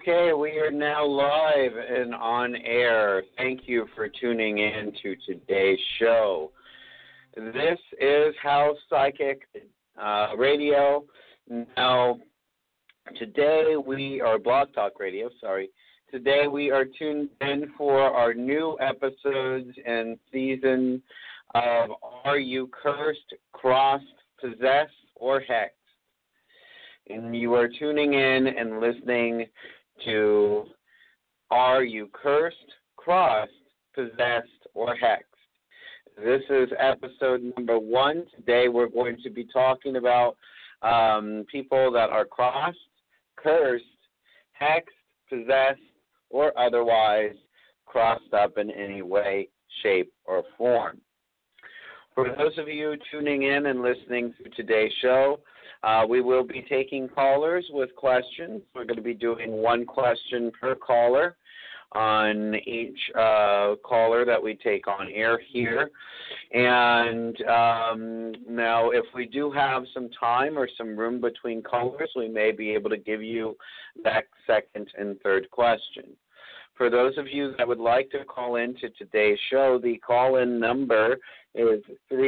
Okay, we are now live and on air. Thank you for tuning in to today's show. This is House Psychic Radio. Now, today we are Blog Talk Radio, sorry. Today we are tuned in for our new episodes and season of Are You Cursed, Crossed, Possessed, or Hexed? And you are tuning in and listening to Are You Cursed, Crossed, Possessed, or Hexed? This is episode number 1. Today we're going to be talking about people that are crossed, cursed, hexed, possessed, or otherwise crossed up in any way, shape, or form. For those of you tuning in and listening to today's show, we will be taking callers with questions. We're going to be doing one question per caller on each caller that we take on air here. And now if we do have some time or some room between callers, we may be able to give you that second and third question. For those of you that would like to call in to today's show, the call-in number is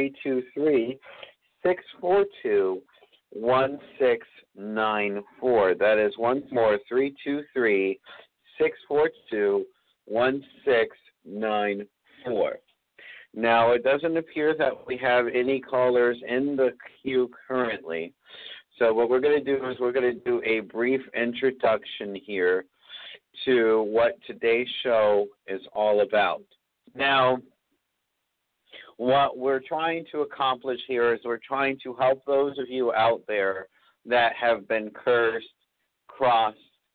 323-642-1694. That is once more 323-642-1694. Now, it doesn't appear that we have any callers in the queue currently. So what we're going to do is we're going to do a brief introduction here to what today's show is all about. Now, what we're trying to accomplish here is we're trying to help those of you out there that have been cursed, crossed,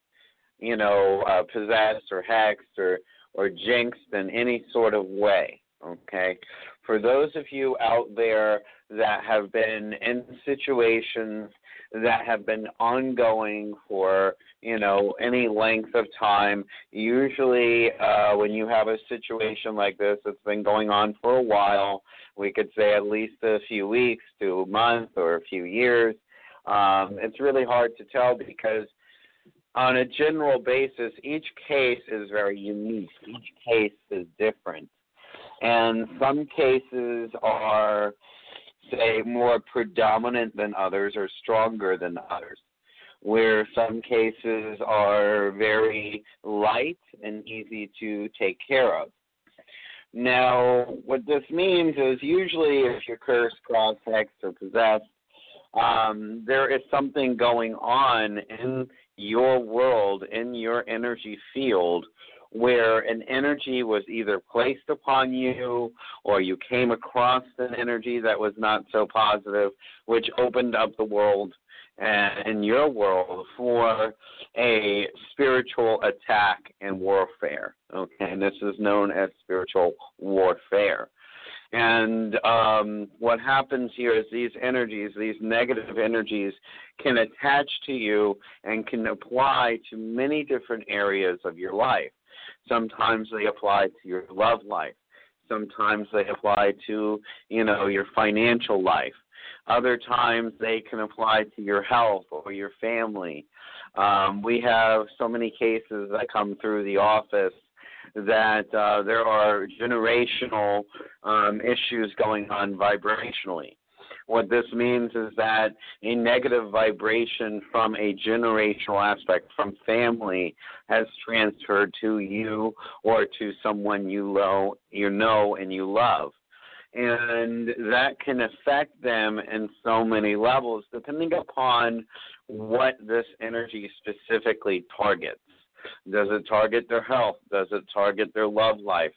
possessed or hexed or jinxed in any sort of way, okay? For those of you out there that have been in situations that have been ongoing for, any length of time, usually when you have a situation like this that's been going on for a while, we could say at least a few weeks to a month or a few years, it's really hard to tell because on a general basis, each case is very unique. Each case is different. And some cases are, say, more predominant than others or stronger than others, where some cases are very light and easy to take care of. Now, what this means is usually if you're cursed, crossed, hexed, or possessed, there is something going on in your world, in your energy field, where an energy was either placed upon you or you came across an energy that was not so positive, which opened up the world in your world for a spiritual attack and warfare. Okay, and this is known as spiritual warfare. And what happens here is these energies, these negative energies, can attach to you and can apply to many different areas of your life. Sometimes they apply to your love life. Sometimes they apply to, your financial life. Other times they can apply to your health or your family. We have so many cases that come through the office that there are generational issues going on vibrationally. What this means is that a negative vibration from a generational aspect, from family, has transferred to you or to someone you know and you love. And that can affect them in so many levels, depending upon what this energy specifically targets. Does it target their health? Does it target their love life?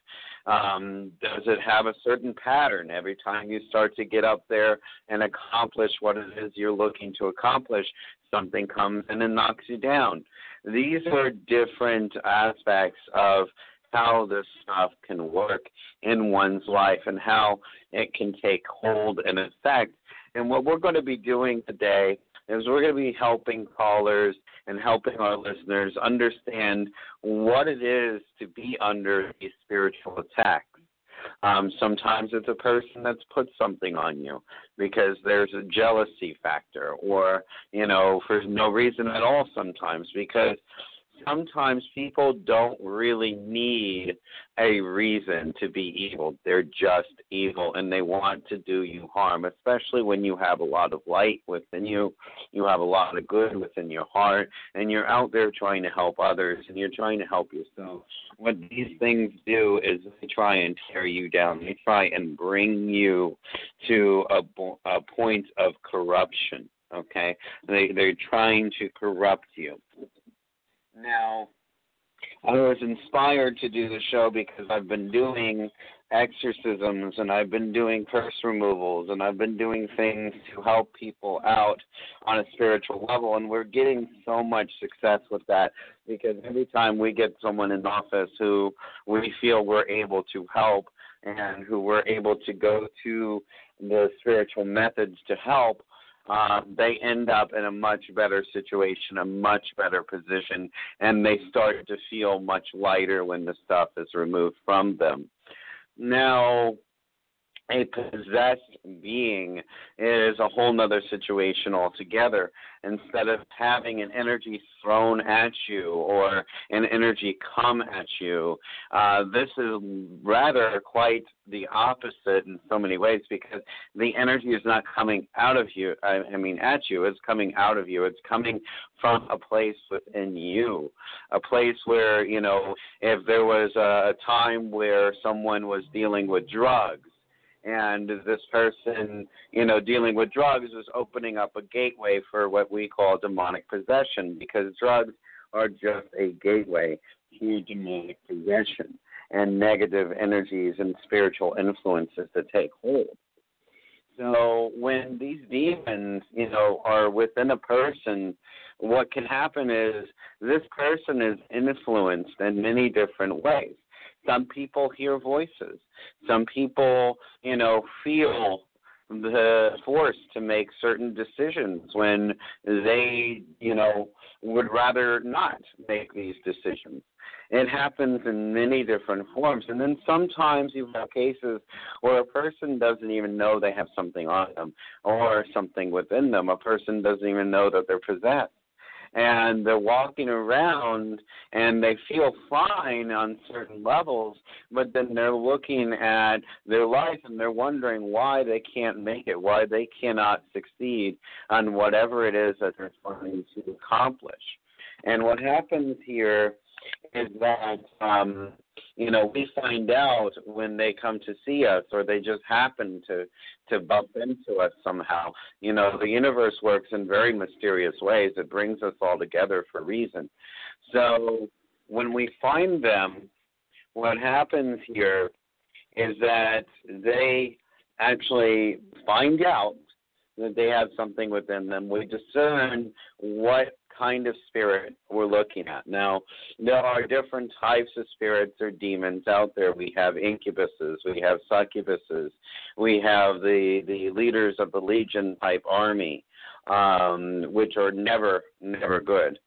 Does it have a certain pattern? Every time you start to get up there and accomplish what it is you're looking to accomplish, something comes in and knocks you down. These are different aspects of how this stuff can work in one's life and how it can take hold and effect. And what we're going to be doing today is we're going to be helping callers and helping our listeners understand what it is to be under these spiritual attacks. Sometimes it's a person that's put something on you because there's a jealousy factor or, for no reason at all sometimes because sometimes people don't really need a reason to be evil. They're just evil, and they want to do you harm, especially when you have a lot of light within you, you have a lot of good within your heart, and you're out there trying to help others, and you're trying to help yourself. What these things do is they try and tear you down. They try and bring you to a point of corruption, okay? They're trying to corrupt you. Now, I was inspired to do the show because I've been doing exorcisms and I've been doing curse removals and I've been doing things to help people out on a spiritual level, and we're getting so much success with that because every time we get someone in office who we feel we're able to help and who we're able to go to the spiritual methods to help, they end up in a much better situation, a much better position, and they start to feel much lighter when the stuff is removed from them. Now, a possessed being is a whole nother situation altogether. Instead of having an energy thrown at you or an energy come at you, this is rather quite the opposite in so many ways, because the energy is not coming out of you, at you, it's coming out of you. It's coming from a place within you, a place where, if there was a time where someone was dealing with drugs, and this person, dealing with drugs was opening up a gateway for what we call demonic possession, because drugs are just a gateway to demonic possession and negative energies and spiritual influences that take hold. So when these demons, are within a person, what can happen is this person is influenced in many different ways. Some people hear voices. Some people, feel the force to make certain decisions when they, would rather not make these decisions. It happens in many different forms. And then sometimes you have cases where a person doesn't even know they have something on them or something within them. A person doesn't even know that they're possessed. And they're walking around and they feel fine on certain levels, but then they're looking at their life and they're wondering why they can't make it, why they cannot succeed on whatever it is that they're trying to accomplish. And what happens here is that, we find out when they come to see us or they just happen to bump into us somehow. The universe works in very mysterious ways. It brings us all together for a reason. So when we find them, what happens here is that they actually find out that they have something within them. We discern what kind of spirit we're looking at. Now, there are different types of spirits or demons out there. We have incubuses, we have succubuses, we have the leaders of the Legion type army, which are never good.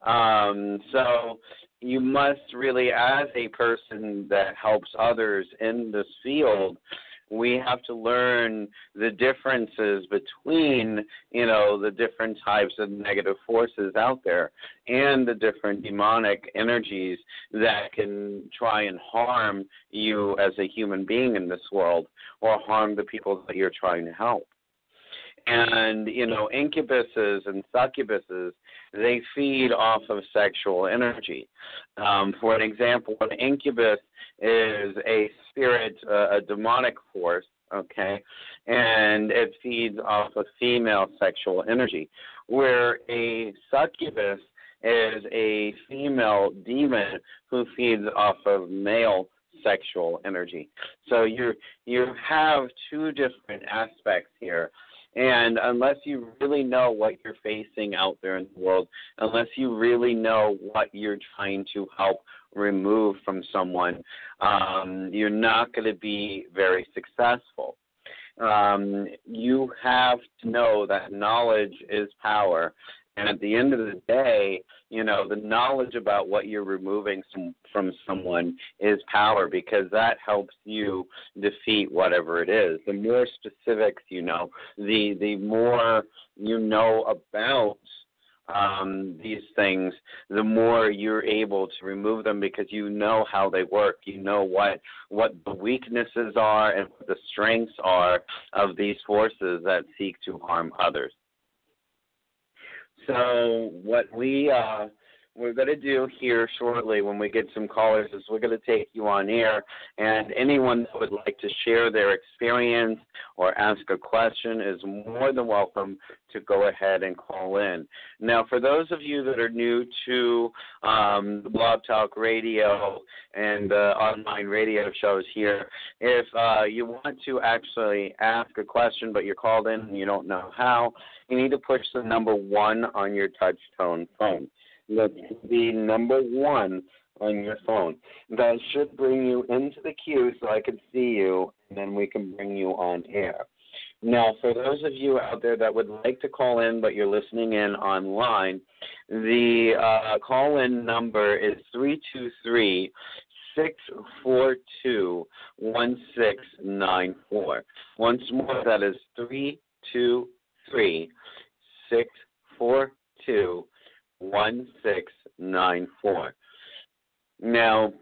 So you must really, as a person that helps others in this field, we have to learn the differences between, the different types of negative forces out there and the different demonic energies that can try and harm you as a human being in this world or harm the people that you're trying to help. And, incubuses and succubuses, they feed off of sexual energy. For an example, an incubus is a spirit, a demonic force, okay, and it feeds off of female sexual energy, where a succubus is a female demon who feeds off of male sexual energy. So you have two different aspects here. And unless you really know what you're facing out there in the world, unless you really know what you're trying to help remove from someone, you're not going to be very successful. You have to know that knowledge is power. And at the end of the day, the knowledge about what you're removing from someone is power, because that helps you defeat whatever it is. The more specifics you know, the more you know about these things, the more you're able to remove them because you know how they work. You know what the weaknesses are and what the strengths are of these forces that seek to harm others. So what we're going to do here shortly when we get some callers is we're going to take you on air, and anyone that would like to share their experience or ask a question is more than welcome to go ahead and call in. Now, for those of you that are new to Blog Talk Radio and online radio shows here, if you want to actually ask a question but you're called in and you don't know how, you need to push the number 1 on your touch tone phone. That's the number 1 on your phone. That should bring you into the queue so I can see you, and then we can bring you on air. Now, for those of you out there that would like to call in but you're listening in online, the call-in number is 323-642-1694. Once more, that is 323-642-1694. Now,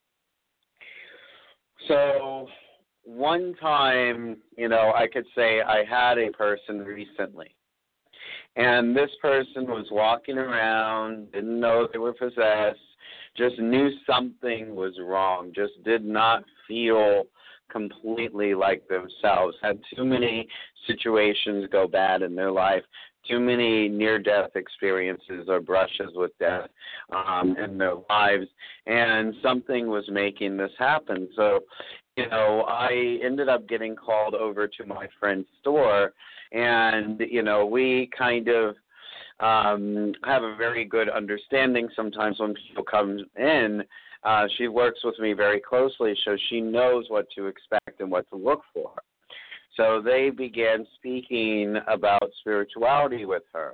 so one time, I could say I had a person recently, and this person was walking around, didn't know they were possessed, just knew something was wrong, just did not feel completely like themselves, had too many situations go bad in their life, too many near-death experiences or brushes with death in their lives, and something was making this happen. So, I ended up getting called over to my friend's store, and, we kind of have a very good understanding sometimes when people come in. She works with me very closely, so she knows what to expect and what to look for. So they began speaking about spirituality with her,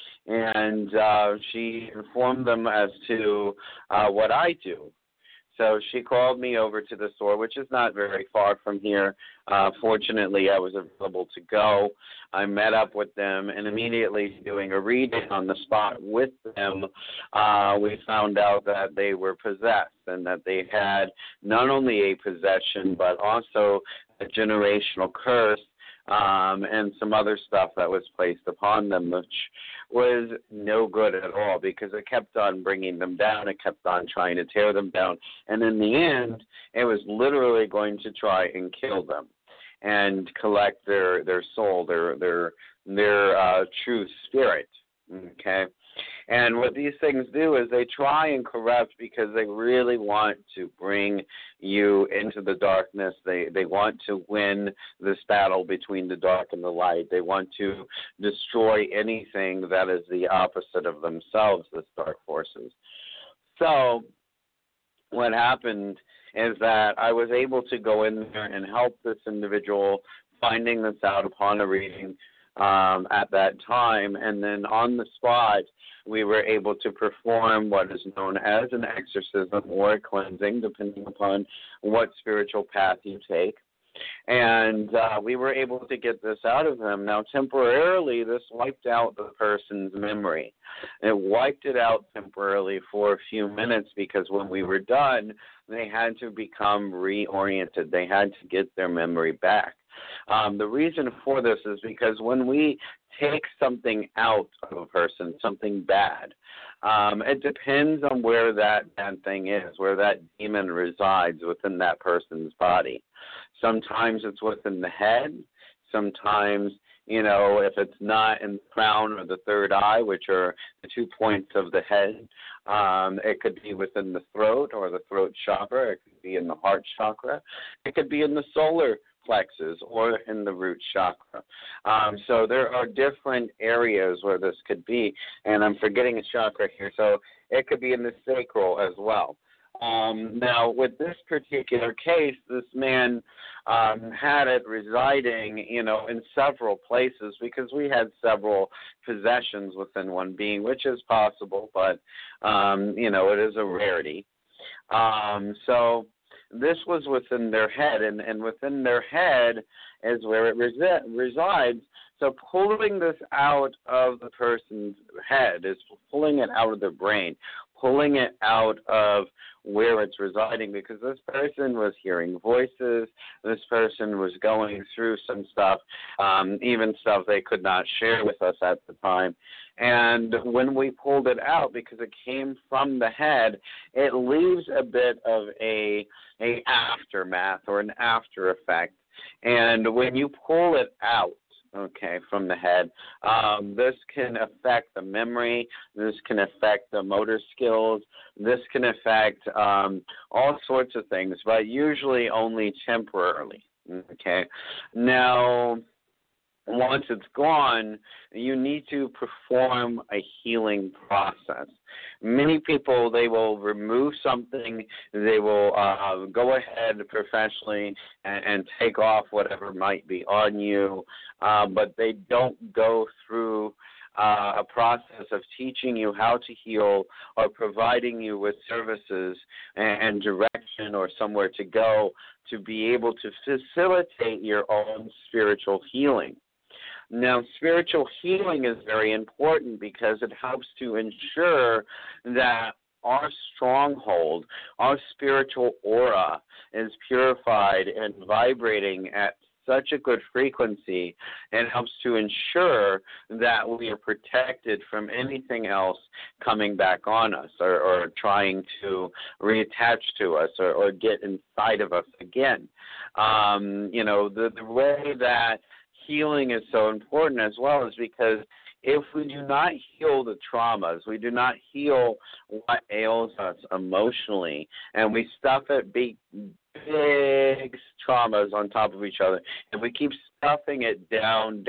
and she informed them as to what I do. So she called me over to the store, which is not very far from here. Fortunately, I was available to go. I met up with them, and immediately doing a reading on the spot with them, we found out that they were possessed and that they had not only a possession but also a generational curse and some other stuff that was placed upon them, which was no good at all because it kept on bringing them down. It kept on trying to tear them down. And in the end, it was literally going to try and kill them and collect their soul, their true spirit, okay? And what these things do is they try and corrupt because they really want to bring you into the darkness. They want to win this battle between the dark and the light. They want to destroy anything that is the opposite of themselves, these dark forces. So what happened is that I was able to go in there and help this individual finding this out upon a reading at that time. And then on the spot, we were able to perform what is known as an exorcism or a cleansing, depending upon what spiritual path you take. And we were able to get this out of them. Now, temporarily, this wiped out the person's memory. It wiped it out temporarily for a few minutes because when we were done, they had to become reoriented. They had to get their memory back. The reason for this is because when we take something out of a person, something bad, it depends on where that bad thing is, where that demon resides within that person's body. Sometimes it's within the head. Sometimes, if it's not in the crown or the third eye, which are the 2 points of the head, it could be within the throat or the throat chakra. It could be in the heart chakra. It could be in the solar plexus or in the root chakra. So there are different areas where this could be, and I'm forgetting a chakra here, so it could be in the sacral as well. Now, with this particular case, this man had it residing, in several places because we had several possessions within one being, which is possible, but, it is a rarity. So this was within their head, and within their head is where it resides. So pulling this out of the person's head is pulling it out of their brain, pulling it out of where it's residing, because this person was hearing voices, this person was going through some stuff, even stuff they could not share with us at the time. And when we pulled it out, because it came from the head, it leaves a bit of a aftermath or an after effect. And when you pull it out, okay, from the head, this can affect the memory, this can affect the motor skills, this can affect all sorts of things, but usually only temporarily, okay? Now, once it's gone, you need to perform a healing process. Many people, they will remove something, they will go ahead professionally and take off whatever might be on you, but they don't go through a process of teaching you how to heal or providing you with services and direction or somewhere to go to be able to facilitate your own spiritual healing. Now, spiritual healing is very important because it helps to ensure that our stronghold, our spiritual aura is purified and vibrating at such a good frequency, and helps to ensure that we are protected from anything else coming back on us or trying to reattach to us or get inside of us again. The way that healing is so important as well is because if we do not heal the traumas, we do not heal what ails us emotionally, and we stuff it big traumas on top of each other, and we keep stuffing it down,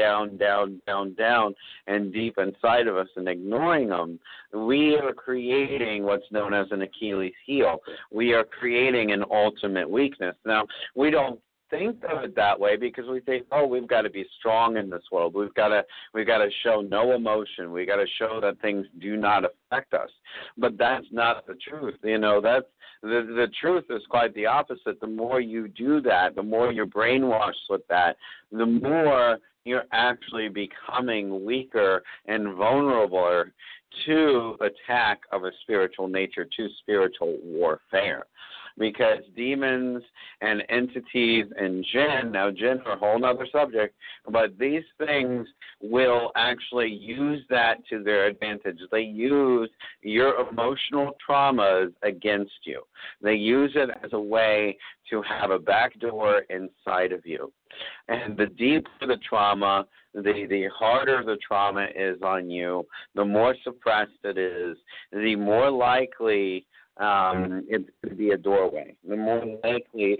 and deep inside of us and ignoring them, we are creating what's known as an Achilles heel. We are creating an ultimate weakness. Now, we don't think of it that way because we think, we've got to be strong in this world. We've got to show no emotion. We've got to show that things do not affect us. But that's not the truth. That's the truth is quite the opposite. The more you do that, the more you're brainwashed with that, the more you're actually becoming weaker and vulnerable to attack of a spiritual nature, to spiritual warfare. Because demons and entities and jinn, now jinn are a whole other subject, but these things will actually use that to their advantage. They use your emotional traumas against you. They use it as a way to have a backdoor inside of you. And the deeper the trauma, the harder the trauma is on you, the more suppressed it is, the more likely it's going to be a doorway. The more likely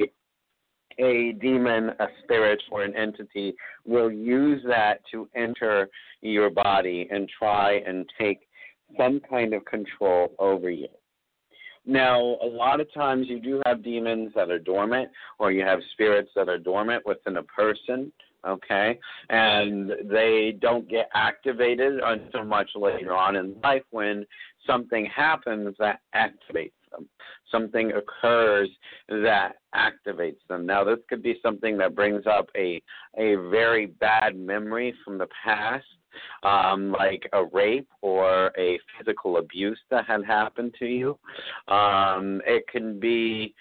a demon, a spirit, or an entity will use that to enter your body and try and take some kind of control over you. Now, a lot of times you do have demons that are dormant, or you have spirits that are dormant within a person, okay, and they don't get activated until much later on in life when something happens that activates them. Something occurs that activates them. Now, this could be something that brings up a very bad memory from the past, like a rape or a physical abuse that had happened to you. It can be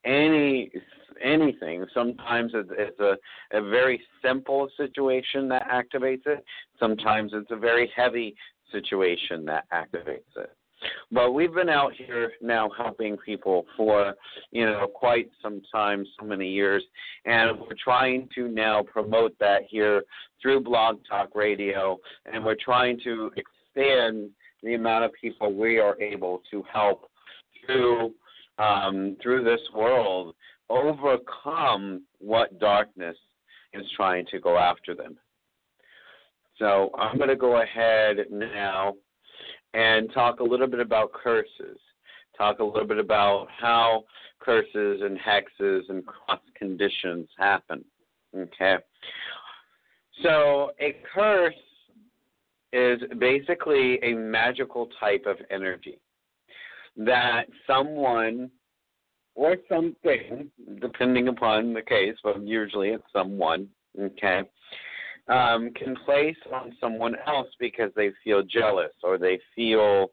anything. Sometimes it's a very simple situation that activates it. Sometimes it's a very heavy situation that activates it. But we've been out here now helping people for, quite some time, so many years, and we're trying to now promote that here through Blog Talk Radio, and we're trying to expand the amount of people we are able to help through this world overcome what darkness is trying to go after them. So I'm going to go ahead now and talk a little bit about curses, talk a little bit about how curses and hexes and cross conditions happen, okay? So a curse is basically a magical type of energy that someone or something, depending upon the case, but usually it's someone, okay, can place on someone else because they feel jealous, or they feel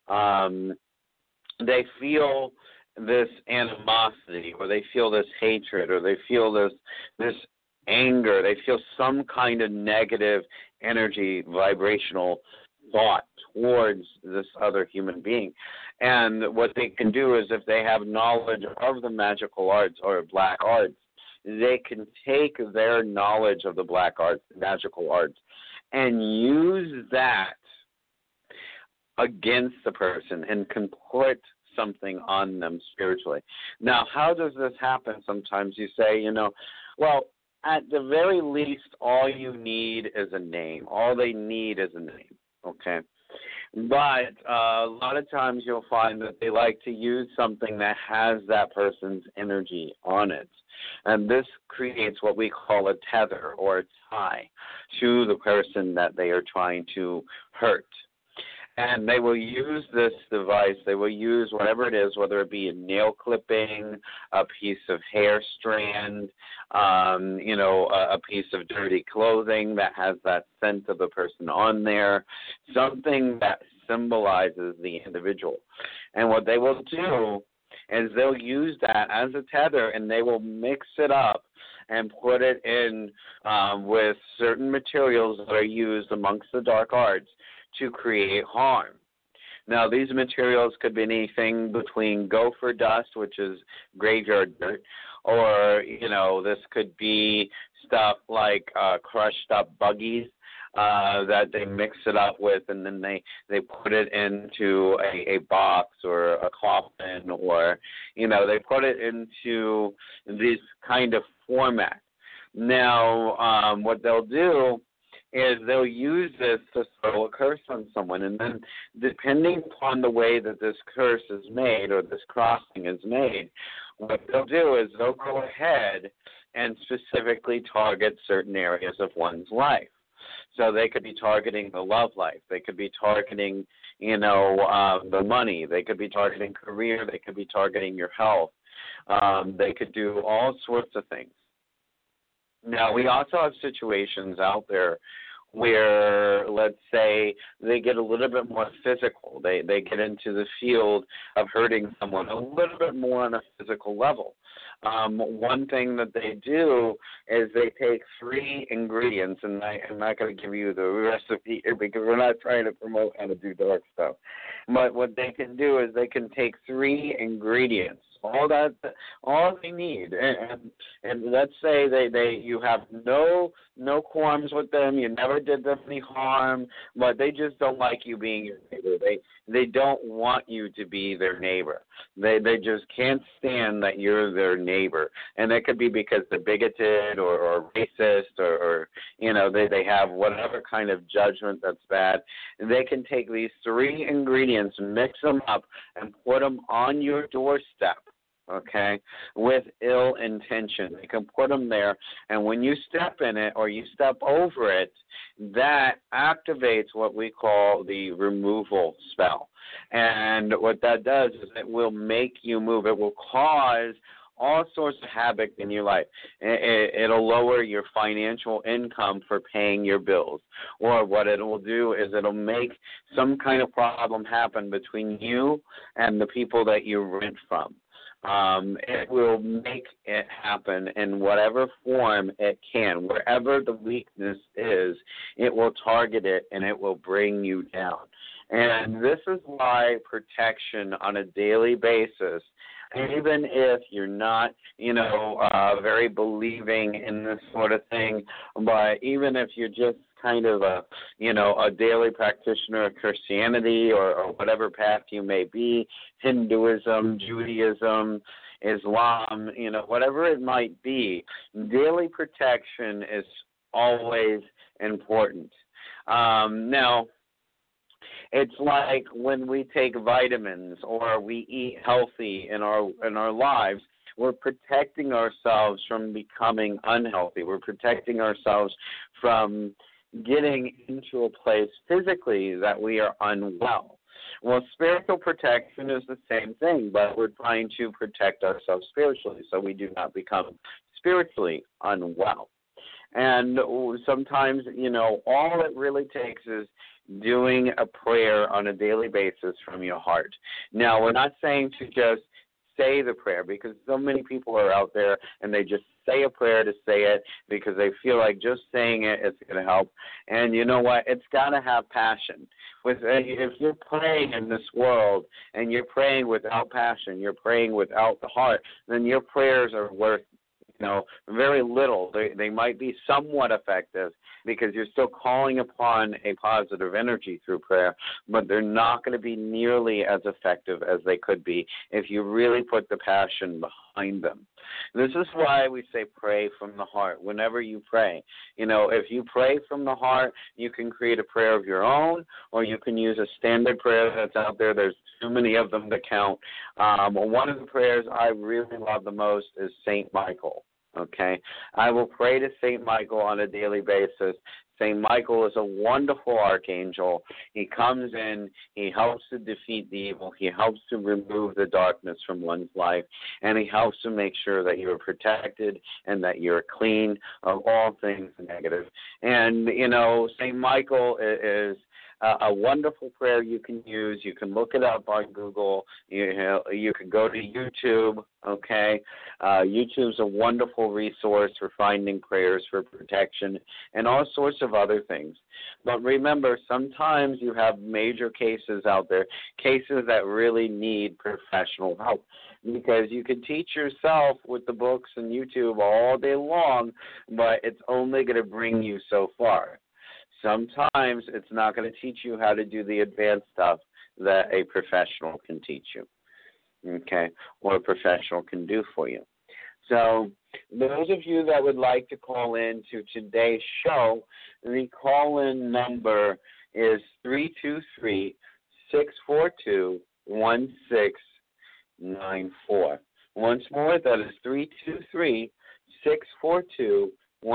this animosity, or they feel this hatred, or they feel this anger. They feel some kind of negative energy, vibrational thought towards this other human being. And what they can do is, if they have knowledge of the magical arts or black arts, they can take their knowledge of the black arts, magical arts, and use that against the person and can put something on them spiritually. Now, how does this happen? Sometimes you say, well, at the very least, all you need is a name. All they need is a name, okay? But a lot of times you'll find that they like to use something that has that person's energy on it. And this creates what we call a tether or a tie to the person that they are trying to hurt. And they will use this device. They will use whatever it is, whether it be a nail clipping, a piece of hair strand, a piece of dirty clothing that has that scent of the person on there, something that symbolizes the individual. And what they will do is they'll use that as a tether, and they will mix it up and put it in with certain materials that are used amongst the dark arts to create harm. Now, these materials could be anything between gopher dust, which is graveyard dirt, or, this could be stuff like crushed up buggies that they mix it up with, and then they put it into a box or a coffin, or, they put it into this kind of format. Now, what they'll do is they'll use this to throw a curse on someone, and then depending upon the way that this curse is made or this crossing is made, what they'll do is they'll go ahead and specifically target certain areas of one's life. So they could be targeting the love life. They could be targeting, the money. They could be targeting career. They could be targeting your health. They could do all sorts of things. Now, we also have situations out there where, let's say, they get a little bit more physical. They get into the field of hurting someone a little bit more on a physical level. One thing that they do is they take 3 ingredients, and I'm not going to give you the recipe here because we're not trying to promote how to do dark stuff. But what they can do is they can take 3 ingredients, all they need, and let's say you have no qualms with them, you never did them any harm, but they just don't like you being your neighbor. They don't want you to be their neighbor. They just can't stand that you're their neighbor, and that could be because they're bigoted or racist or they have whatever kind of judgment that's bad. They can take these 3 ingredients, mix them up, and put them on your doorstep, okay, with ill intention. They can put them there, and when you step in it or you step over it, that activates what we call the removal spell. And what that does is it will make you move. It will cause all sorts of havoc in your life. It'll lower your financial income for paying your bills. Or what it will do is it'll make some kind of problem happen between you and the people that you rent from. It will make it happen in whatever form it can. Wherever the weakness is, it will target it and it will bring you down. And this is why protection on a daily basis, even if you're not, very believing in this sort of thing, but even if you're just kind of a daily practitioner of Christianity or whatever path you may be, Hinduism, Judaism, Islam, whatever it might be, daily protection is always important. Now, it's like when we take vitamins or we eat healthy in our lives, we're protecting ourselves from becoming unhealthy. We're protecting ourselves from getting into a place physically that we are unwell. Well, spiritual protection is the same thing, but we're trying to protect ourselves spiritually so we do not become spiritually unwell. And sometimes, all it really takes is doing a prayer on a daily basis from your heart. Now, we're not saying to just say the prayer, because so many people are out there and they just say a prayer to say it because they feel like just saying it is going to help. And you know what? It's got to have passion. If you're praying in this world and you're praying without passion, you're praying without the heart, then your prayers are worth very little. They might be somewhat effective because you're still calling upon a positive energy through prayer, but they're not going to be nearly as effective as they could be if you really put the passion behind them. This is why we say pray from the heart whenever you pray. If you pray from the heart, you can create a prayer of your own, or you can use a standard prayer that's out there. There's too many of them to count. One of the prayers I really love the most is St. Michael. Okay, I will pray to St. Michael on a daily basis. St. Michael is a wonderful archangel. He comes in, he helps to defeat the evil, he helps to remove the darkness from one's life, and he helps to make sure that you're protected and that you're clean of all things negative. And, St. Michael is a wonderful prayer you can use. You can look it up on Google. You can go to YouTube, okay? YouTube's a wonderful resource for finding prayers for protection and all sorts of other things. But remember, sometimes you have major cases out there, cases that really need professional help. Because you can teach yourself with the books and YouTube all day long, but it's only going to bring you so far. Sometimes it's not going to teach you how to do the advanced stuff that a professional can teach you, okay, or a professional can do for you. So those of you that would like to call in to today's show, the call-in number is 323-642-1694. Once more, that is 323-642-1694.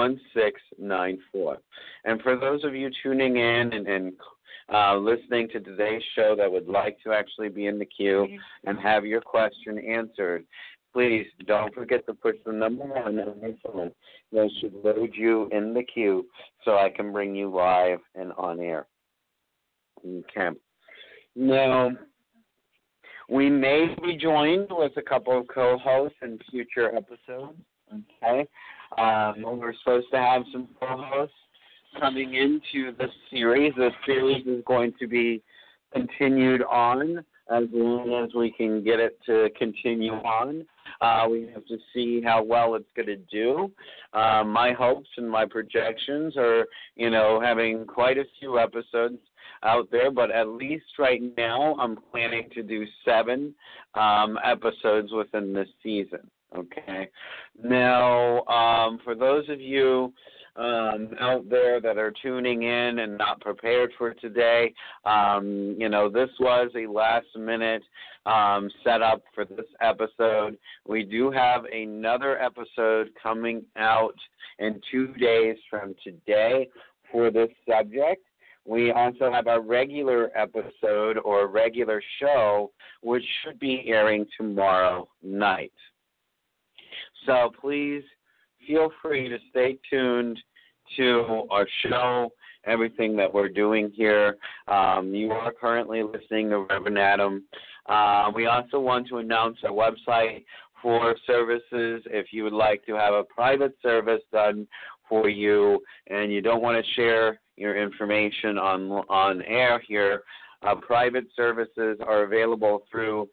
And for those of you tuning in and listening to today's show that would like to actually be in the queue and have your question answered, please don't forget to push the number 1 on your phone. That should load you in the queue so I can bring you live and on air. Okay. Now, we may be joined with a couple of co-hosts in future episodes. Okay. We're supposed to have some co-hosts coming into this series. This series is going to be continued on as long as we can get it to continue on. We have to see how well it's going to do. My hopes and my projections are, having quite a few episodes out there, but at least right now I'm planning to do 7 episodes within this season. Okay. Now, for those of you out there that are tuning in and not prepared for today, this was a last-minute setup for this episode. We do have another episode coming out in 2 days from today for this subject. We also have our regular episode or regular show, which should be airing tomorrow night. So please feel free to stay tuned to our show, everything that we're doing here. You are currently listening to Reverend Adam. We also want to announce our website for services. If you would like to have a private service done for you and you don't want to share your information on air here, private services are available through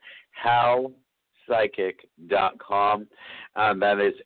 howpsychic.com. That is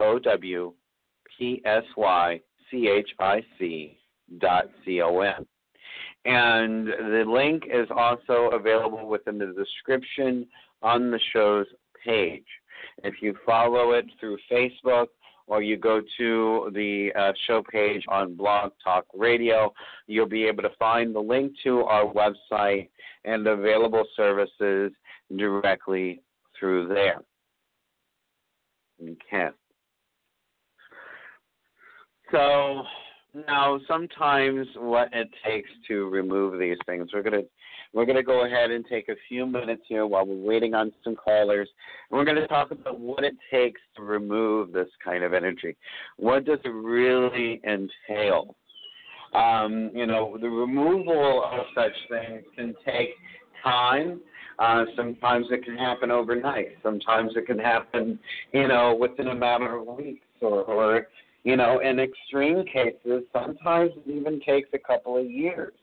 HOWPSYCHIC.com. And the link is also available within the description on the show's page. If you follow it through Facebook or you go to the show page on Blog Talk Radio, you'll be able to find the link to our website and available services directly through there. Okay. So Now, sometimes what it takes to remove these things, we're gonna go ahead and take a few minutes here while we're waiting on some callers, and we're gonna talk about what it takes to remove this kind of energy. What does it really entail? The removal of such things can take time. Sometimes it can happen overnight. Sometimes it can happen, within a matter of weeks or in extreme cases, sometimes it even takes a couple of years.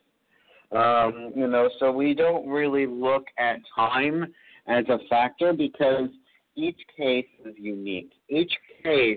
So we don't really look at time as a factor because each case is unique. Each case,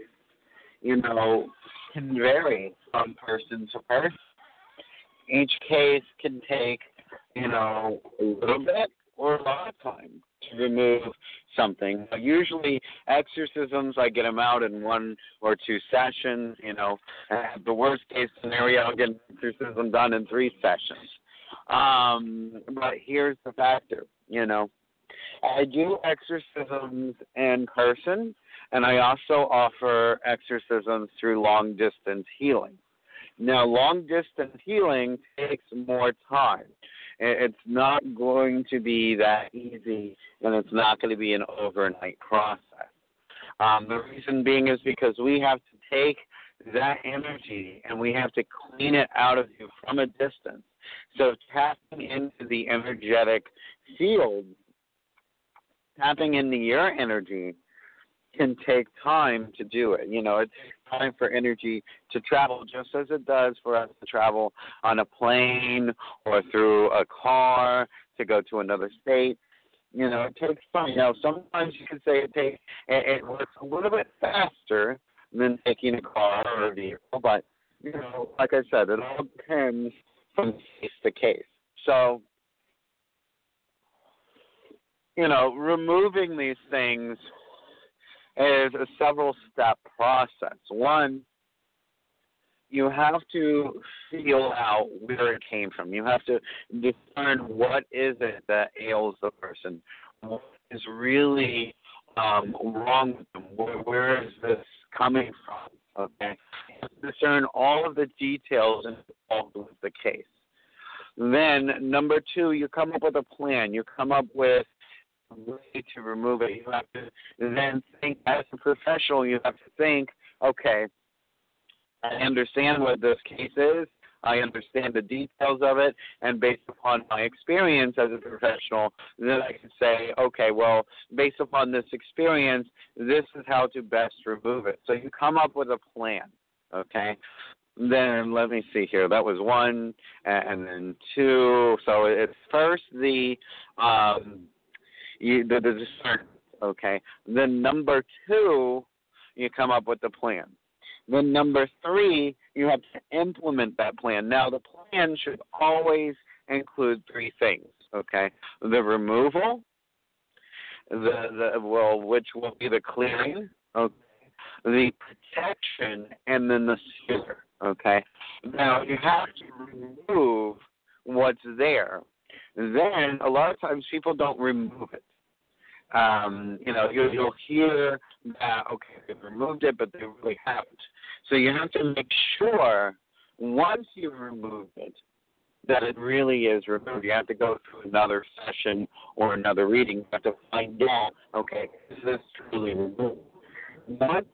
can vary from person to person. Each case can take, a little bit or a lot of time to remove something. Usually exorcisms, I get them out in 1 or 2 sessions. The worst case scenario, I'll get an exorcism done in 3 sessions. But here's the factor, I do exorcisms in person, and I also offer exorcisms through long-distance healing. Now, long-distance healing takes more time. It's not going to be that easy, and it's not going to be an overnight process. The reason being is because we have to take that energy and we have to clean it out of you from a distance. So tapping into the energetic field, tapping into your energy can take time to do it. It takes time for energy to travel just as it does for us to travel on a plane or through a car to go to another state. It takes time. Now, sometimes you could say it works a little bit faster than taking a car or a vehicle, but, like I said, it all depends from case to case. So, removing these things is a several-step process. One, you have to feel out where it came from. You have to discern what is it that ails the person. What is really wrong with them? Where is this coming from? Okay? You have to discern all of the details involved with the case. Then, number 2, you come up with a plan. You come up with a way to remove it. You have to then think, as a professional, you have to think, okay, I understand what this case is. I understand the details of it, and based upon my experience as a professional, then I can say, okay, well, based upon this experience, this is how to best remove it. So you come up with a plan, okay? Then let me see here. That was 1, and then 2. So it's first the discernment, okay? Then number 2, you come up with the plan. Then number 3, you have to implement that plan. Now, the plan should always include 3 things, okay? The removal, which will be the clearing, okay? The protection, and then the sealer, okay? Now, you have to remove what's there. Then, a lot of times, people don't remove it. You'll hear that, okay, they've removed it, but they really haven't. So you have to make sure, once you've removed it, that it really is removed. You have to go through another session or another reading. You have to find out, okay, is this truly removed? Once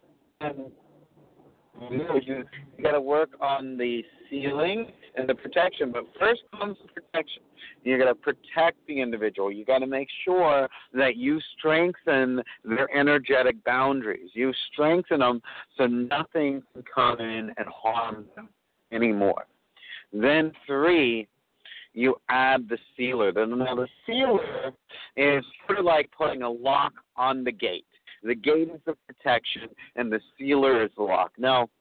you got to work on the sealing and the protection, but first comes the protection. You got to protect the individual. You got to make sure that you strengthen their energetic boundaries. You strengthen them so nothing can come in and harm them anymore. Then 3, you add the sealer. Now the sealer is sort of like putting a lock on the gate. The gate is the protection, and the sealer is the lock. Now,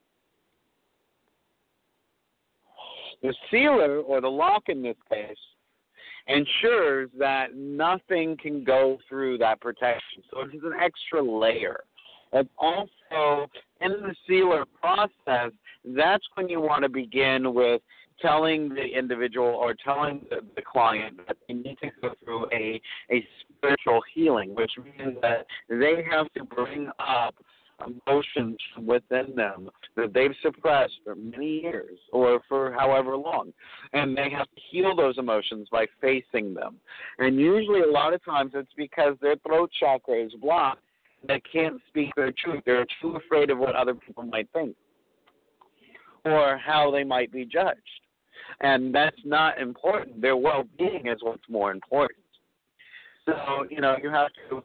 the sealer, or the lock in this case, ensures that nothing can go through that protection. So it's an extra layer. And also, in the sealer process, that's when you want to begin with telling the individual or telling the client that they need to go through a spiritual healing, which means that they have to bring up emotions within them that they've suppressed for many years or for however long. And they have to heal those emotions by facing them. And usually a lot of times it's because their throat chakra is blocked. They can't speak their truth. They're too afraid of what other people might think or how they might be judged. And that's not important. Their well-being is what's more important. So, you have to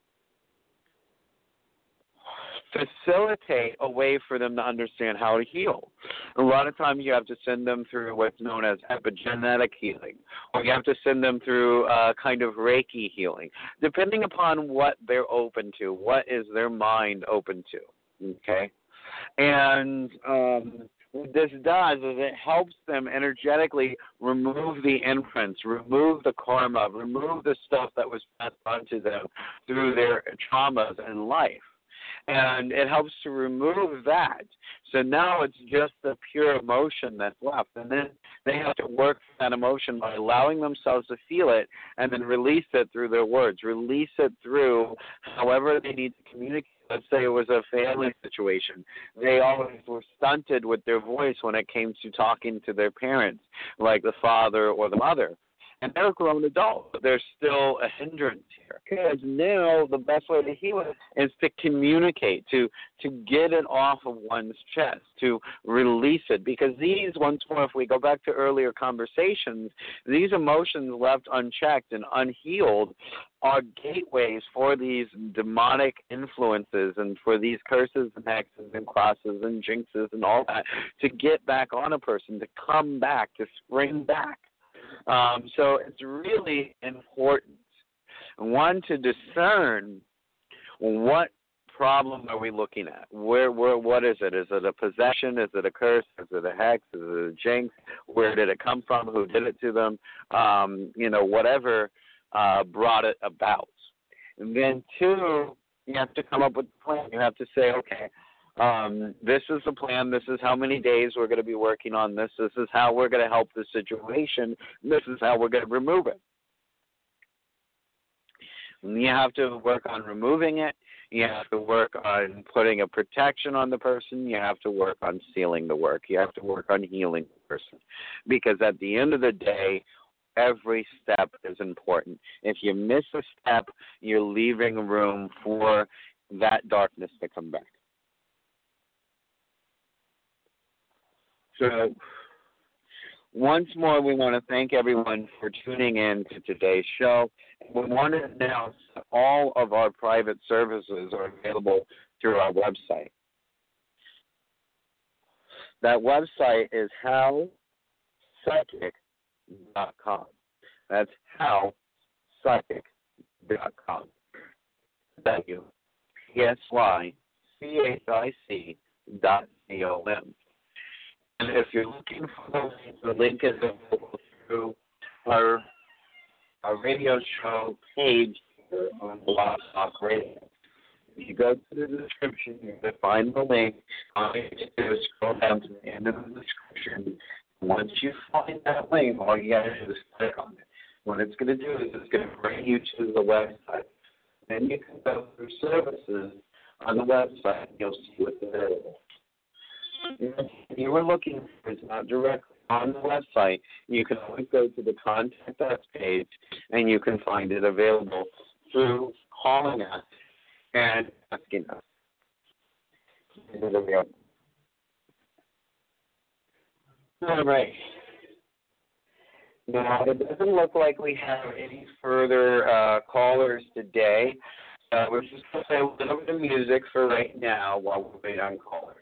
facilitate a way for them to understand how to heal. A lot of times you have to send them through what's known as epigenetic healing, or you have to send them through kind of Reiki healing, depending upon what they're open to, what is their mind open to, okay? And what this does is it helps them energetically remove the imprints, remove the karma, remove the stuff that was passed on to them through their traumas in life. And it helps to remove that. So now it's just the pure emotion that's left. And then they have to work that emotion by allowing themselves to feel it and then release it through their words, release it through however they need to communicate. Let's say it was a family situation. They always were stunted with their voice when it came to talking to their parents, like the father or the mother. And they're a grown adult, but there's still a hindrance here. Because now the best way to heal it is to communicate, to get it off of one's chest, to release it. Because these, once more, if we go back to earlier conversations, these emotions left unchecked and unhealed are gateways for these demonic influences and for these curses and hexes and crosses and jinxes and all that to get back on a person, to come back, to spring back. So it's really important, one, to discern what problem are we looking at. What is it? Is it a possession? Is it a curse? Is it a hex? Is it a jinx? Where did it come from? Who did it to them? Whatever brought it about. And then two, you have to come up with a plan. You have to say, okay, this is the plan. This is how many days we're going to be working on this. This is how we're going to help the situation. This is how we're going to remove it. And you have to work on removing it. You have to work on putting a protection on the person. You have to work on sealing the work. You have to work on healing the person. Because at the end of the day, every step is important. If you miss a step, you're leaving room for that darkness to come back. So once more, we want to thank everyone for tuning in to today's show. We want to announce that all of our private services are available through our website. That website is howpsychic.com. That's howpsychic.com. Thank you. PSYCHIC.com. And if you're looking for the link is available through our radio show page here on Blog Talk Radio. If you go to the description, you're going to find the link. All you have to do is scroll down to the end of the description. Once you find that link, all you got to do is click on it. What it's going to do is it's going to bring you to the website. Then you can go through services on the website, and you'll see what's available. If you were looking for it not directly on the website, you can always go to the Contact Us page, and you can find it available through calling us and asking us. All right. Now, it doesn't look like we have any further callers today. We're just going to play a little bit of music for right now while we wait on callers.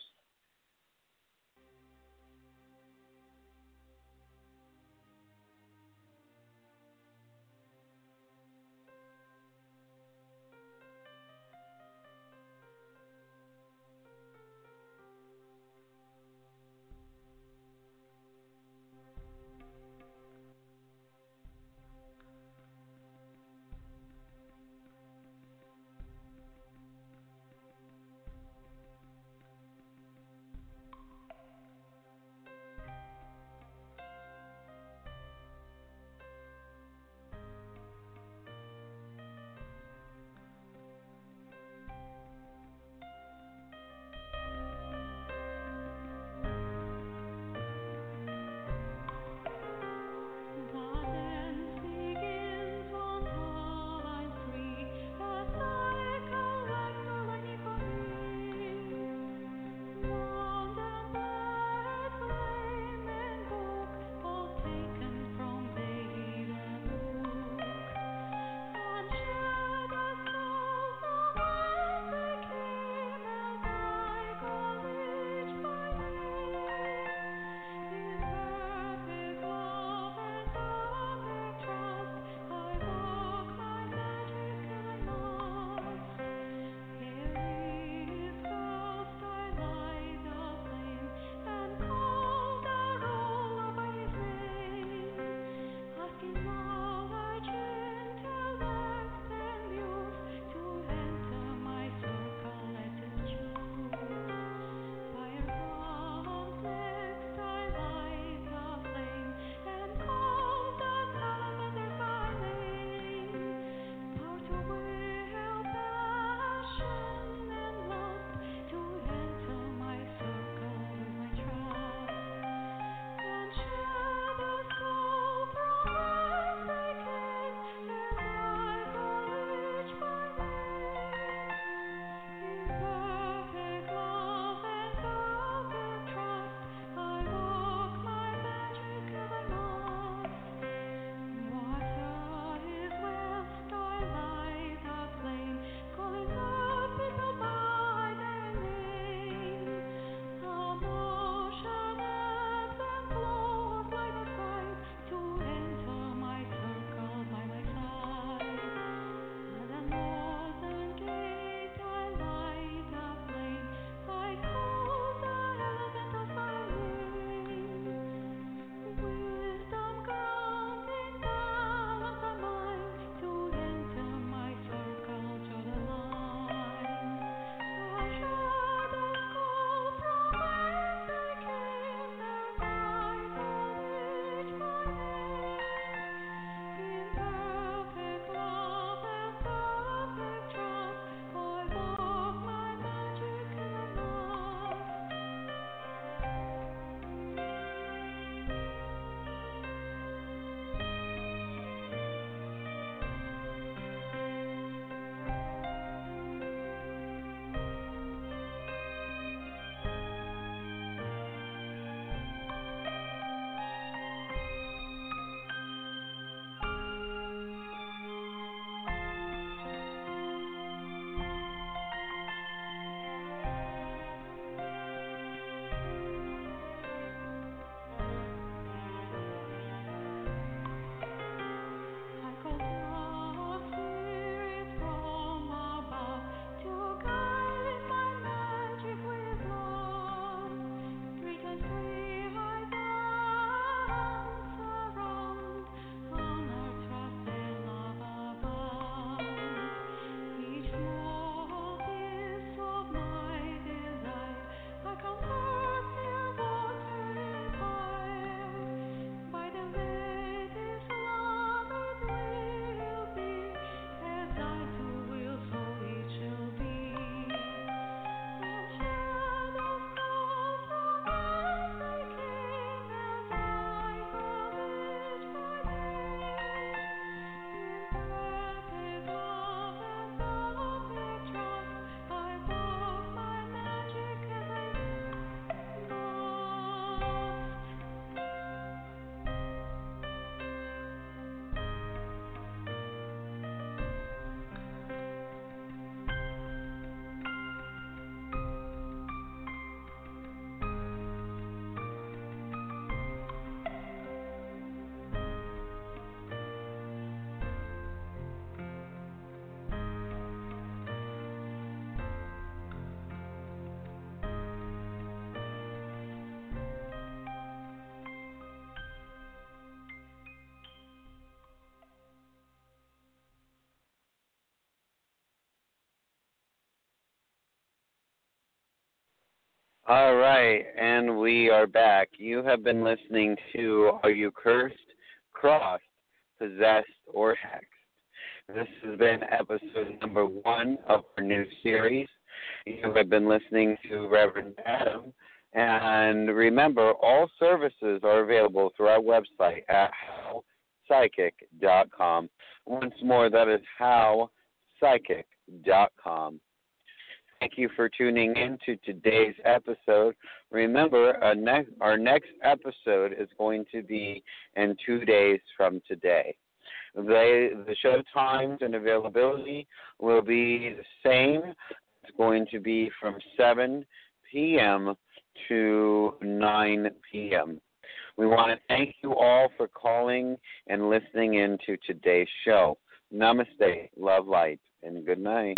All right, and we are back. You have been listening to Are You Cursed, Crossed, Possessed, or Hexed? This has been episode number 1 of our new series. You have been listening to Reverend Adam. And remember, all services are available through our website at howpsychic.com. Once more, that is howpsychic.com. Thank you for tuning in to today's episode. Remember, our next episode is going to be in 2 days from today. The show times and availability will be the same. It's going to be from 7 p.m. to 9 p.m. We want to thank you all for calling and listening in to today's show. Namaste, love, light, and good night.